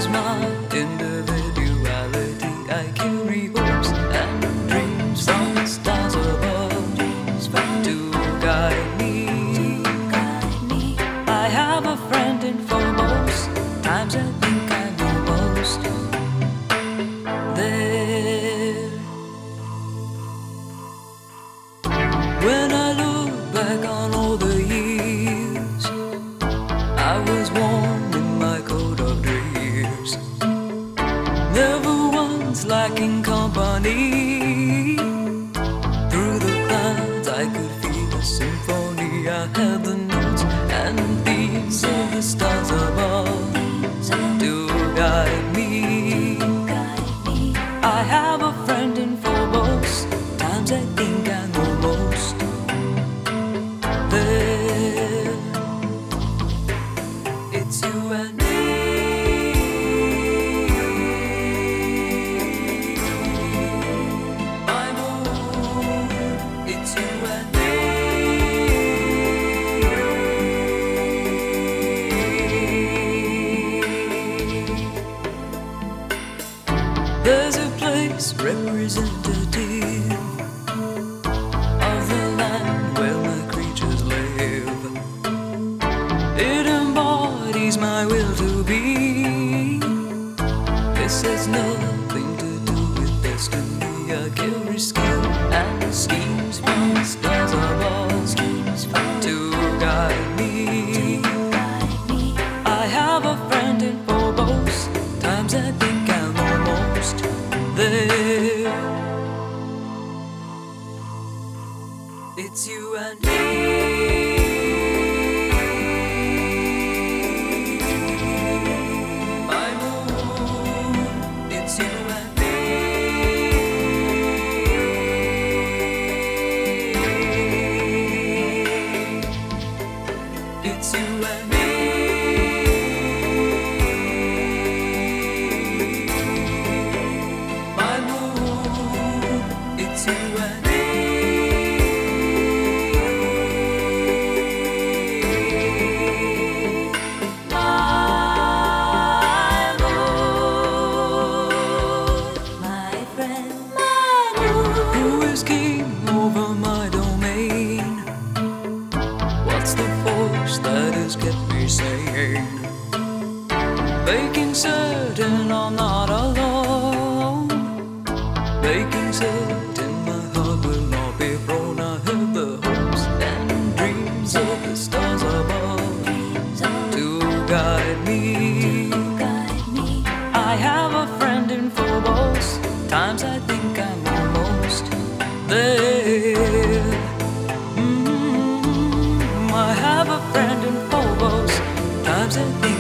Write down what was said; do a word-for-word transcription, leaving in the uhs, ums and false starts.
lose my individuality. I carry hopes and dreams from the stars above to guide me. I have a friend in foremost times I think I know most. There, when I look back on all the years I was warm in my coat of dreams, never once lacking company. Through the clouds I could feel a symphony. I had the notes and beats of the stars above to guide me. I have a friend in foremost times I think I know most. There, it's you and me. My moon, it's you and me. There's a place representative of the land where my creatures live. It embodies my will to be. This has nothing to do with destiny. I carry skill and schemes from the stars above to guide me. I have a friend in foremost times I think I'm almost there. It's you and me. My moon, it's you and me. It's you and me. My moon, it's you and me. Who is king over my domain? What's the force that has kept me sane? Making certain I'm not alone, making certain my heart will not be thrown. I have the hopes and dreams of the stars above to guide me. I have a friend in foremost times I think I'm almost there. Mm-hmm. I have a friend in foremost times I think